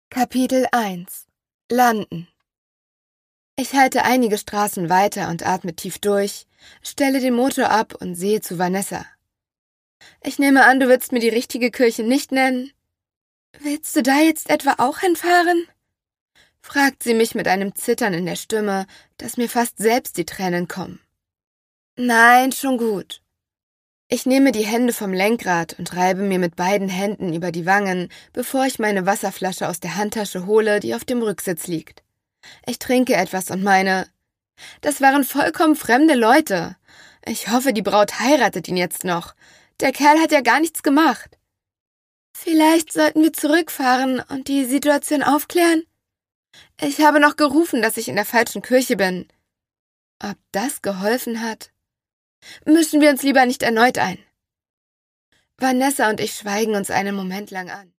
Kapitel 1 Landen. Ich halte einige Straßen weiter und atme tief durch, stelle den Motor ab und sehe zu Vanessa. Ich nehme an, du willst mir die richtige Kirche nicht nennen? Willst du da jetzt etwa auch hinfahren? Fragt sie mich mit einem Zittern in der Stimme, dass mir fast selbst die Tränen kommen. Nein, schon gut. Ich nehme die Hände vom Lenkrad und reibe mir mit beiden Händen über die Wangen, bevor ich meine Wasserflasche aus der Handtasche hole, die auf dem Rücksitz liegt. Ich trinke etwas und meine, das waren vollkommen fremde Leute. Ich hoffe, die Braut heiratet ihn jetzt noch. Der Kerl hat ja gar nichts gemacht. Vielleicht sollten wir zurückfahren und die Situation aufklären? Ich habe noch gerufen, dass ich in der falschen Kirche bin. Ob das geholfen hat? Mischen wir uns lieber nicht erneut ein. Vanessa und ich schweigen uns einen Moment lang an.